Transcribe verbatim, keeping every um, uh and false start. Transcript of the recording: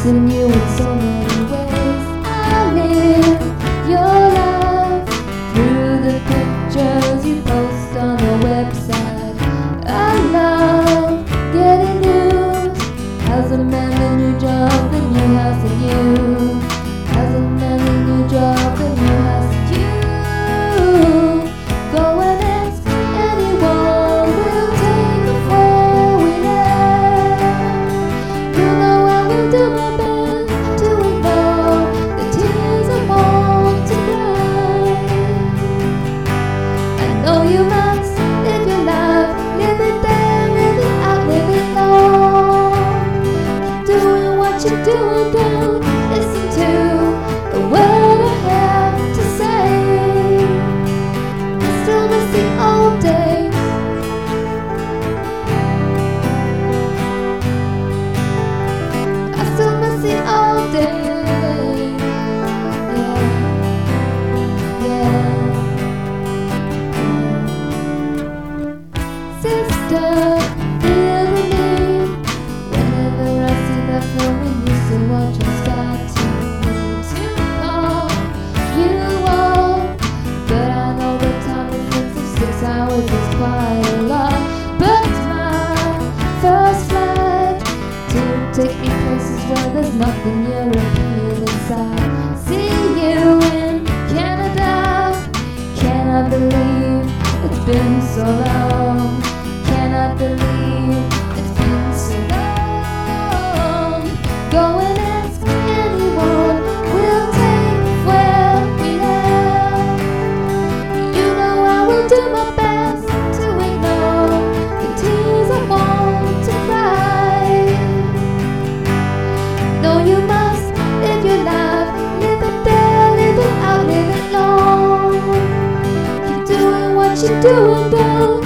missing you in so many ways. I live your life through the pictures you post on the website. I love getting news. How's a man the new job, the new house, and you? How's a man the new job, the new house, and you? Go and ask anyone, we'll take it where we live. You know I will do my best to ignore the tears I want to cry. I know you must live your life, live it there, live it out, live it long. Keep doing what you're doing, don't listen to the word I have to say. I still miss the old days. I still miss the old days. Yeah, yeah. Sister, feel the need. Whenever I see that film we used to watch on Sky T V, to call you up. But I know the time difference of six hours is quite a lot. But my first flight to take me places where there's nothing European inside. See you in Canada. Can I believe it's been so long? Can I believe it's been so long? Go and ask anyone, we'll take where we live. You know I will do my best to ignore the tears I want to cry. No, you must live your life, live it there, live it out, live it long. Keep doing what you're doing, don't